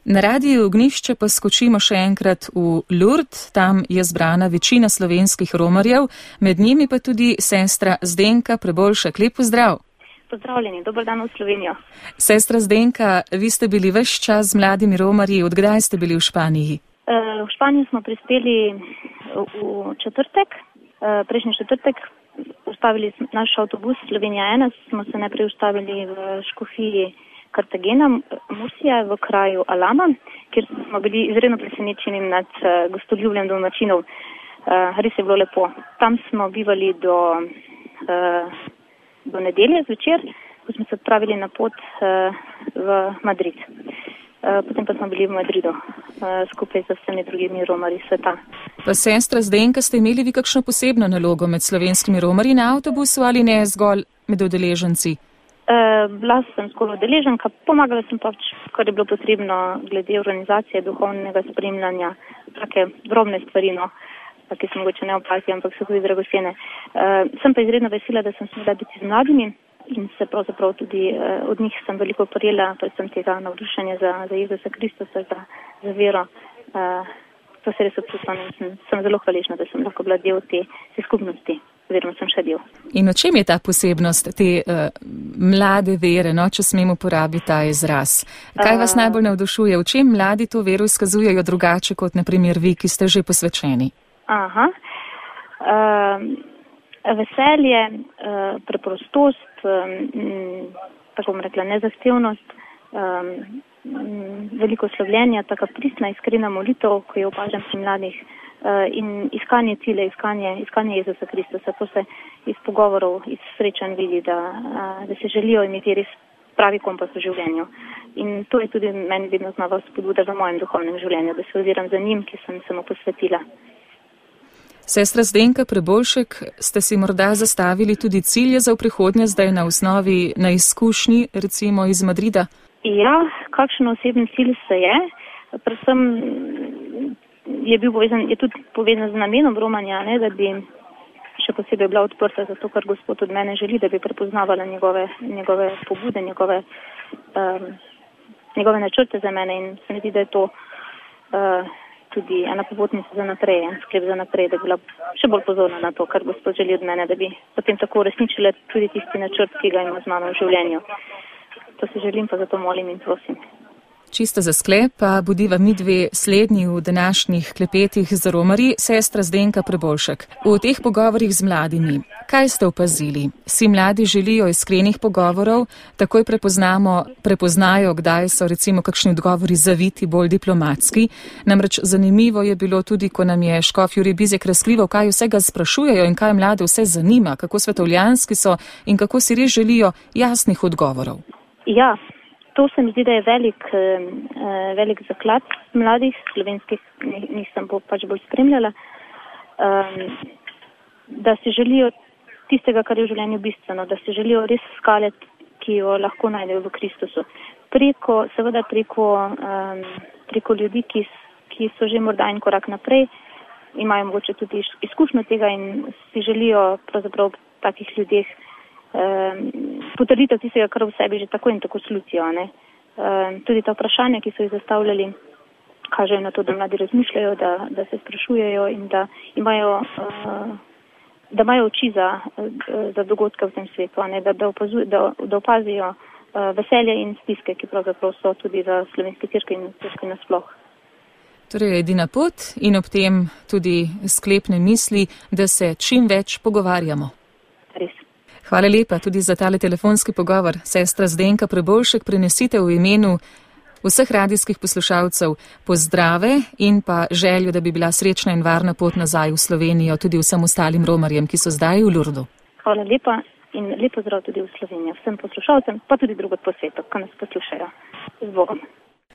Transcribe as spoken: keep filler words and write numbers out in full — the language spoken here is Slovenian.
Na radiju Ognjišče pa skočimo še enkrat v Lourdes, tam je zbrana večina slovenskih romarjev, med njimi pa tudi sestra Zdenka Preboljšek. Lep pozdrav. Pozdravljeni, dober dan v Slovenijo. Sestra Zdenka, vi ste bili ves čas z mladimi romarji, od kdaj ste bili v Španiji? V Španiji smo prispeli v četrtek, prejšnji četrtek, ustavili naš avtobus Slovenija ena, smo se najprej ustavili v škofiji Cartagena, Mursija, v kraju Alama, kjer smo bili izredno presenečeni nad gostoljubjem domačinov. Res je bilo lepo. Tam smo bivali do, do nedelje zvečer, ko smo se odpravili na pot v Madrid. Potem pa smo bili v Madridu skupaj z vsemi drugimi romarji sveta. Pa sestra Zdenka, ste imeli vi kakšno posebno nalogo med slovenskimi romarji na avtobusu ali ne zgolj med udeleženci? Bila sem skoraj udeleženka, pomagala sem pač, kar je bilo potrebno glede organizacije, duhovnega spremljanja, take drobne stvari, no, ki se mogoče ne opazijo, ampak so tudi dragocene. Sem pa izredno vesela, da sem smela biti z mladimi in se pravzaprav tudi od njih sem veliko prijela, predvsem tega navdušenja za, za Jezusa Kristusa, za, za vero. To se res občutila in sem, sem zelo hvaležna, da sem lahko bila del te, te skupnosti. Oziroma sem še del. In o čem je ta posebnost te uh, mlade vere, no, če smemo uporabiti ta izraz? Kaj vas uh, najbolj navdušuje? V čem mladi to vero izkazujejo drugače kot na primer vi, ki ste že posvečeni? Aha. Uh, veselje, uh, preprostost, um, tako bom rekla, nezahtevnost, um, veliko slovljenja, taka pristna, iskrena molitev, ko jo opažam pri mladih, in iskanje cilja, iskanje, iskanje Jezusa Kristusa. To se iz pogovorov, iz srečanj vidi, da, da se želijo imeti res pravi kompas v življenju. In to je tudi meni vedno znova spodbuda v mojem duhovnem življenju, da se oziram za njim, ki sem se mu posvetila. Sestra Zdenka Preboljšek, ste si morda zastavili tudi cilje za v prihodnje, zdaj na osnovi, na izkušnji, recimo iz Madrida? Ja, kakšen osebni cilj se je. Predvsem je bil povezan, je tudi povezan z namenom romanja, ne, da bi še posebej bila odprta za to, kar Gospod od mene želi, da bi prepoznavala njegove, njegove pobude, njegove, um, njegove načrte za mene in se mi zdi, da je to uh, tudi ena popotnica za naprej, en sklep za naprej, da bi bila še bolj pozorna na to, kar Gospod želi od mene, da bi potem tako uresničila tudi tisti načrt, ki ga ima z mano v življenju. To se želim, pa zato molim in prosim. Čisto za sklep, pa bodiva mi dve slednji v današnjih klepetih z romarji, sestra Zdenka Preboljšek. V teh pogovorih z mladimi, kaj ste opazili? Si mladi želijo iskrenih pogovorov, takoj prepoznamo, prepoznajo, kdaj so recimo kakšni odgovori zaviti, bolj diplomatski. Namreč zanimivo je bilo tudi, ko nam je škof Jurij Bizjak razkrival, kaj vsega sprašujejo in kaj mlade vse zanima, kako svetovljanski so in kako si res želijo jasnih odgovorov. Ja. To se mi zdi, da je velik, velik zaklad mladih, slovenskih, nisem pač bolj spremljala, da si želijo tistega, kar je v življenju bistveno, da si želijo res skale, ki jo lahko najdejo v Kristusu. Preko, seveda preko, preko ljudi, ki, ki so že morda en korak naprej, imajo mogoče tudi izkušnjo tega in si želijo pravzaprav takih ljudeh potrditev tistega, kar v sebi že tako in tako slutijo. Ne? Tudi ta vprašanja, ki so jih zastavljali, kažejo na to, da mladi razmišljajo, da, da se sprašujejo in da imajo, da imajo oči za, za dogodke v tem svetu, ne? Da, da, opazuj, da, da opazijo veselje in stiske, ki pravzaprav so tudi za slovenske cerkve in cerkve nasploh. Torej je edina pot in ob tem tudi sklepne misli, da se čim več pogovarjamo. Res. Hvala lepa tudi za tale telefonski pogovor. Sestra Zdenka Preboljšek, prenesite v imenu vseh radijskih poslušalcev pozdrave in pa željo, da bi bila srečna in varna pot nazaj v Slovenijo tudi vsem ostalim romarjem, ki so zdaj v Lourdu. Hvala lepa in lep pozdrav tudi v Slovenijo vsem poslušalcem, pa tudi drugod po svetu, ki nas poslušajo. Z Bogom.